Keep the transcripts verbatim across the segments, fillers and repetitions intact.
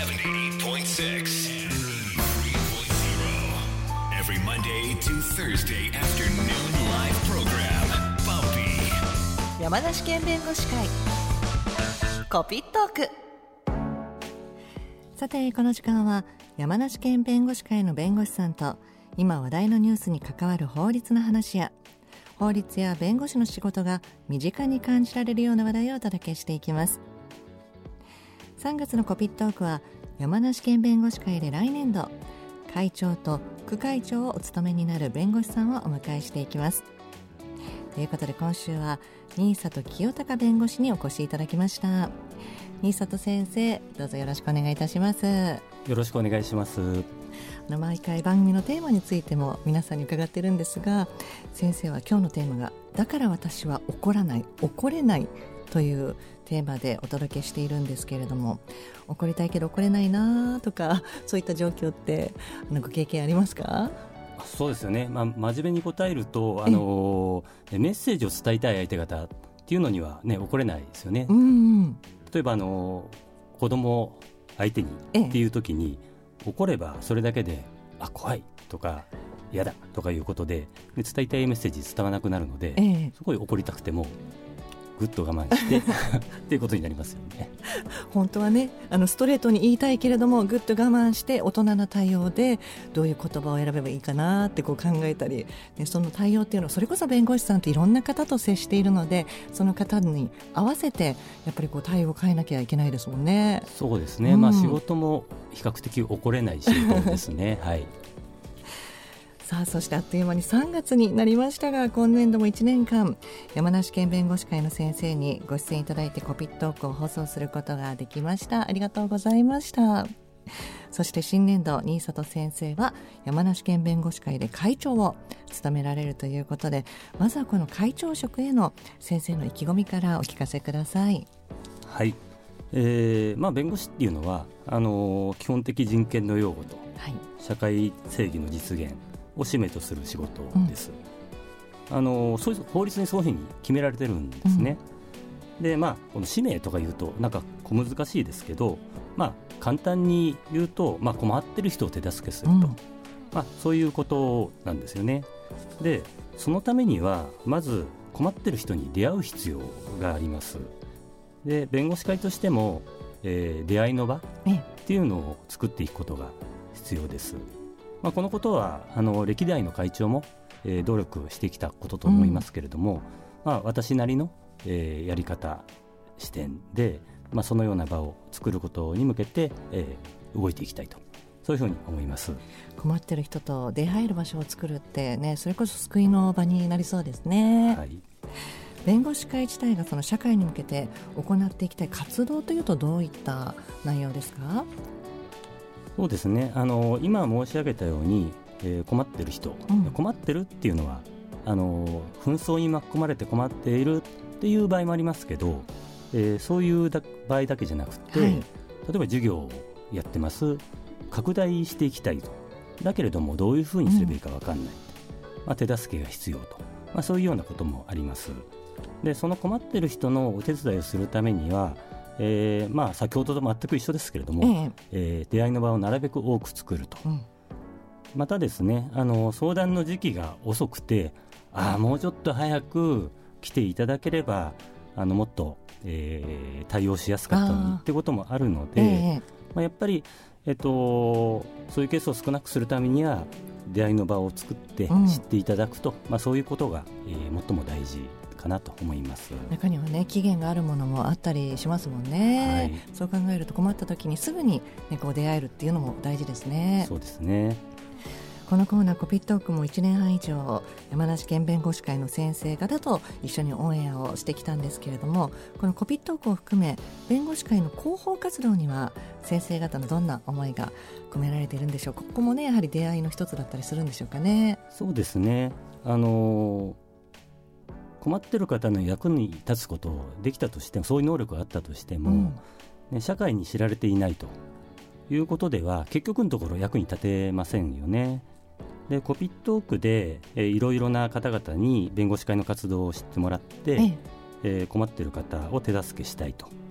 Every Monday to Thursday afternoon live program Bumpy 山梨県弁護士会コピットーク。さてこの時間は山梨県弁護士会の弁護士さんと今話題のニュースに関わる法律の話や法律や弁護士の仕事が身近に感じられるような話題をお届けしていきます。さんがつのコピットークは山梨県弁護士会で来年度会長と副会長をお務めになる弁護士さんをお迎えしていきます。ということで今週は新里清隆弁護士にお越しいただきました。新里先生、どうぞよろしくお願いいたします。 よろしくお願いします。 毎回番組のテーマについても皆さんに伺ってるんですが、先生は今日のテーマがだから私は怒らない怒れないというテーマでお届けしているんですけれども、怒りたいけど怒れないなとかそういった状況ってあのご経験ありますか？ そうですよね、まあ、真面目に答えるとあのメッセージを伝えたい相手方っていうのには、ね、怒れないですよね、うんうん、例えばあの子供相手にっていう時に怒ればそれだけであ怖いとか嫌だとかいうことで、で伝えたいメッセージ伝わらなくなるので、ええ、すごい怒りたくてもぐっと我慢してっていうことになりますよね。 本当はねあのストレートに言いたいけれどもぐっと我慢して大人な対応でどういう言葉を選べばいいかなってこう考えたり、でその対応っていうのはそれこそ弁護士さんっていろんな方と接しているのでその方に合わせてやっぱりこう対応を変えなきゃいけないですもんね。 そうですね、うんまあ、仕事も比較的怒れない仕事ですね。はいさあそしてあっという間にさんがつになりましたが、今年度もいちねんかん山梨県弁護士会の先生にご出演いただいてコピットークを放送することができました。ありがとうございました。そして新年度新里先生は山梨県弁護士会で会長を務められるということで、まずはこの会長職への先生の意気込みからお聞かせください。 はい、えーまあ、弁護士っていうのはあの基本的人権の擁護と、はい、社会正義の実現を使命とする仕事です、うん、あのそういう法律にそういうふうに決められてるんですね、うん、でまあこの使命とか言うとなんか小難しいですけど、まあ、簡単に言うと、まあ、困ってる人を手助けすると、うんまあ、そういうことなんですよね。でそのためにはまず困ってる人に出会う必要があります。で弁護士会としても、えー、出会いの場っていうのを作っていくことが必要です。まあ、このことはあの歴代の会長も、えー、努力してきたことと思いますけれども、うんまあ、私なりの、えー、やり方視点で、まあ、そのような場を作ることに向けて、えー、動いていきたいとそういうふうに思います。 困ってる人と出会える場所を作るって、ね、それこそ救いの場になりそうですね、はい、弁護士会自体がその社会に向けて行っていきたい活動というとどういった内容ですか？ そうですね、あの今申し上げたように、えー、困ってる人、うん、困ってるっていうのはあの紛争に巻き込まれて困っているっていう場合もありますけど、えー、そういうだ場合だけじゃなくて、はい、例えば授業をやってます拡大していきたいと、だけれどもどういうふうにすればいいか分かんない、うんまあ、手助けが必要と、まあ、そういうようなこともあります。でその困ってる人のお手伝いをするためにはえーまあ、先ほどと全く一緒ですけれども、えええー、出会いの場をなるべく多く作ると、うん、またですねあの相談の時期が遅くてあもうちょっと早く来ていただければあのもっと、えー、対応しやすかったのにってこともあるので、えまあ、やっぱり、えっと、そういうケースを少なくするためには出会いの場を作って知っていただくと、うんまあ、そういうことが、えー、最も大事かなと思います。 中にはね期限があるものもあったりしますもんね、はい、そう考えると困った時にすぐに、ね、こう出会えるっていうのも大事ですね。 そうですね。 このコーナーコピットークもいちねんはん以上山梨県弁護士会の先生方と一緒にオンエアをしてきたんですけれども、このコピットークを含め弁護士会の広報活動には先生方のどんな思いが込められているんでしょうか？ここもねやはり出会いの一つだったりするんでしょうかね？ そうですね、あのー困ってる方の役に立つことをできたとしてもそういう能力があったとしても、うんね、社会に知られていないということでは結局のところ役に立てませんよね。でコピットークで、えー、いろいろな方々に弁護士会の活動を知ってもらって、えええー、困っている方を手助けしたいと、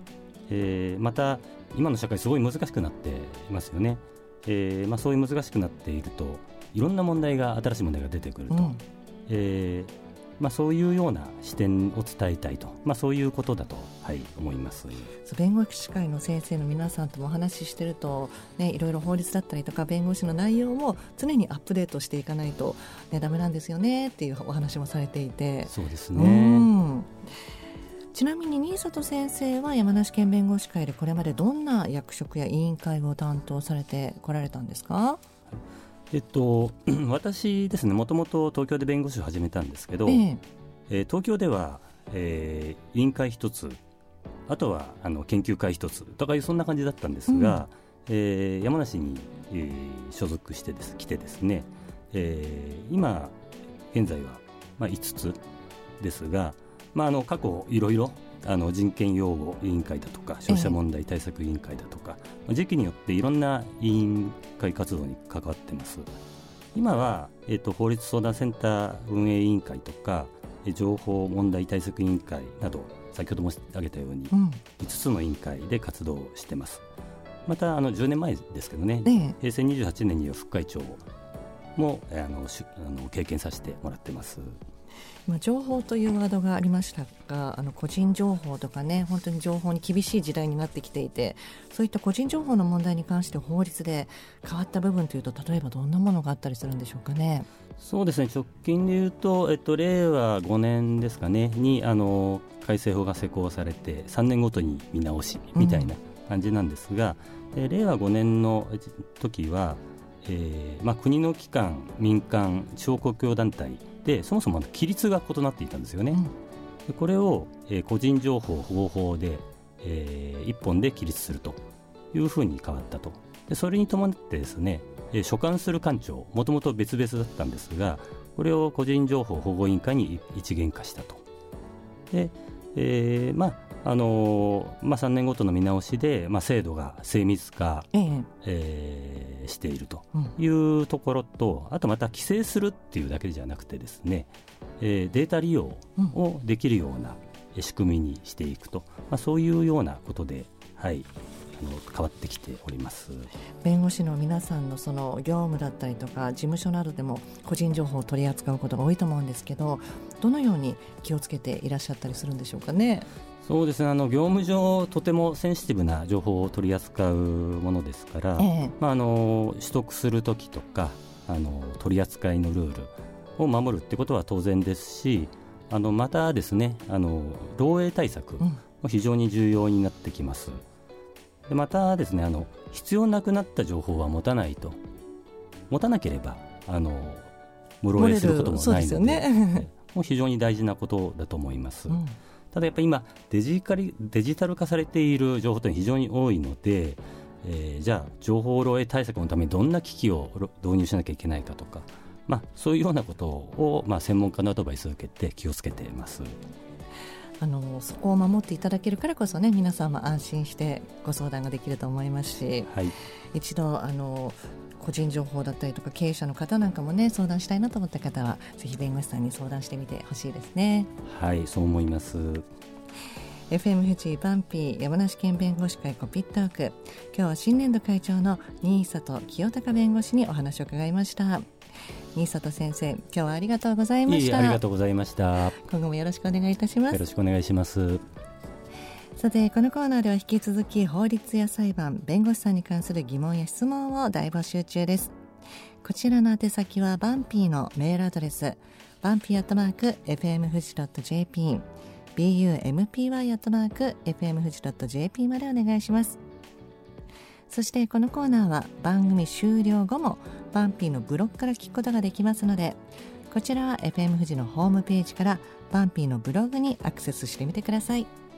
えー、また今の社会すごい難しくなっていますよね。えーまあ、そういう難しくなっているといろんな問題が新しい問題が出てくると、うんえーまあ、そういうような視点を伝えたいと、まあ、そういうことだと、はい、思います。 弁護士会の先生の皆さんともお話ししてると、ね、いろいろ法律だったりとか弁護士の内容も常にアップデートしていかないと、ね、ダメなんですよねっていうお話もされていて。 そうですね。うんちなみに新里先生は山梨県弁護士会でこれまでどんな役職や委員会を担当されてこられたんですか？ えっと、私ですね、もともと東京で弁護士を始めたんですけど、えええー、東京では、えー、委員会一つ、あとはあの研究会一つとかいうそんな感じだったんですが、うんえー、山梨に、えー、所属してです来てですね、えー、今現在は、まあ、いつつですが、まあ、あの過去いろいろあの人権擁護委員会だとか消費者問題対策委員会だとか、ええ、時期によっていろんな委員会活動に関わってます。今は、えー、と法律相談センター運営委員会とか情報問題対策委員会など先ほど申し上げたように、うん、いつつの委員会で活動してます。またあのじゅうねんまえですけどね、ええ、平成にじゅうはちねんには副会長もあのあの経験させてもらってます。 今情報というワードがありましたが、あの個人情報とかね、本当に情報に厳しい時代になってきていて、そういった個人情報の問題に関して法律で変わった部分というと、例えばどんなものがあったりするんでしょうかね。 そうですね、直近でいうと、えっと、れいわごねんですかねにあの改正法が施行されてさんねんごとに見直しみたいな感じなんですが、うん、れいわごねんの時は、えーまあ、国の機関、民間、地方公共団体でそもそも規律が異なっていたんですよね、うん、でこれを、えー、個人情報保護法で、えー、一本で規律するというふうに変わったと。でそれに伴ってですね、えー、所管する官庁、もともと別々だったんですが、これを個人情報保護委員会に一元化したと。で、えーまああのーまあ、さんねんごとの見直しで、まあ、制度が精密化、えええー、しているというところと、うん、あとまた規制するっていうだけじゃなくてですね、えー、データ利用をできるような仕組みにしていくと、まあ、そういうようなことで、はい、あの変わってきております。 弁護士の皆さんのその業務だったりとか事務所などでも個人情報を取り扱うことが多いと思うんですけど、どのように気をつけていらっしゃったりするんでしょうかね。 そうですね、あの業務上とてもセンシティブな情報を取り扱うものですから、ええまあ、あの取得するときとかあの取り扱いのルールを守るってことは当然ですし、あのまたですね、あの漏洩対策も非常に重要になってきます。でまたですね、あの必要なくなった情報は持たないと。持たなければあの漏洩することもないの で, で、ね、もう非常に大事なことだと思います、うん、ただやっぱり今デジカリデジタル化されている情報というのは非常に多いので、えー、じゃあ情報漏洩対策のためにどんな機器を導入しなきゃいけないかとか、まあ、そういうようなことを、まあ、専門家のアドバイスを受けて気をつけています。 あのそこを守っていただけるからこそね、皆さんも安心してご相談ができると思いますし、はい、一度あの個人情報だったりとか経営者の方なんかもね、相談したいなと思った方はぜひ弁護士さんに相談してみてほしいですね。 はい、そう思います。 エフエム 富士バンピー山梨県弁護士会コピットーク、今日は新年度会長の新里清隆弁護士にお話を伺いました。新里先生、今日はありがとうございました。 いい、ありがとうございました。 今後もよろしくお願いいたします。 よろしくお願いします。 さて、このコーナーでは引き続き法律や裁判、弁護士さんに関する疑問や質問を大募集中です。こちらの宛先はバンピーのメールアドレス、バンピーアットマーク エフエムフジドットジェーピー、ビーユーエムピーワイ アットマーク エフエムフジドットジェーピー までお願いします。そしてこのコーナーは番組終了後もバンピーのブログから聞くことができますので、こちらは エフエム 富士のホームページからバンピーのブログにアクセスしてみてください。